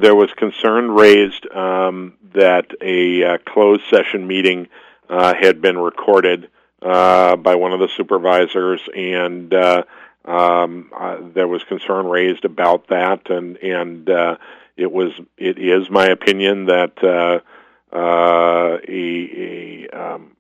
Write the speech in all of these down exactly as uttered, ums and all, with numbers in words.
there was concern raised um, that a uh, closed session meeting uh, had been recorded uh, by one of the supervisors, and uh, um, uh, there was concern raised about that, and and uh, it was it is my opinion that uh, uh, a, a um,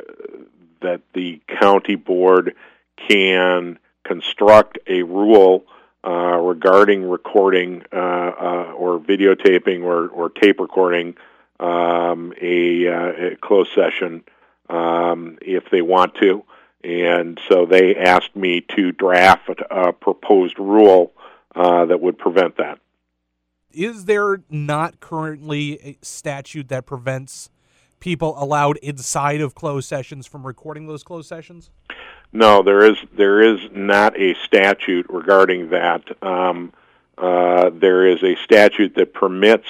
that the county board can construct a rule uh, regarding recording uh, uh, or videotaping or, or tape recording um, a, uh, a closed session um, if they want to. And so they asked me to draft a proposed rule uh, that would prevent that. Is there not currently a statute that prevents people allowed inside of closed sessions from recording those closed sessions? No, there is there is not a statute regarding that. Um, uh, there is a statute that permits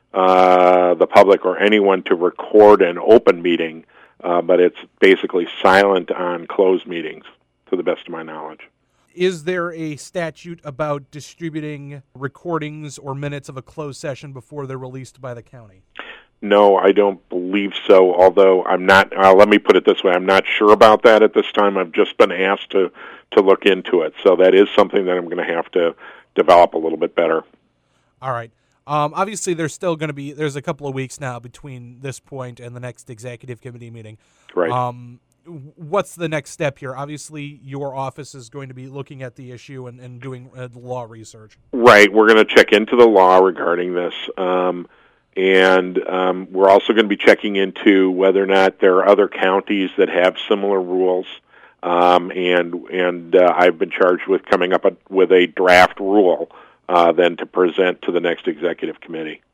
uh, the public or anyone to record an open meeting, uh, but it's basically silent on closed meetings, to the best of my knowledge. Is there a statute about distributing recordings or minutes of a closed session before they're released by the county? No, I don't believe so, although I'm not, uh, let me put it this way, I'm not sure about that at this time. I've just been asked to, to look into it. So that is something that I'm going to have to develop a little bit better. All right. Um, obviously, there's still going to be, there's a couple of weeks now between this point and the next executive committee meeting. Right. Um, what's the next step here? Obviously, your office is going to be looking at the issue and, and doing uh, the law research. Right. We're going to check into the law regarding this. Um, and um, we're also going to be checking into whether or not there are other counties that have similar rules. Um, and and uh, I've been charged with coming up a, with a draft rule uh, then to present to the next executive committee.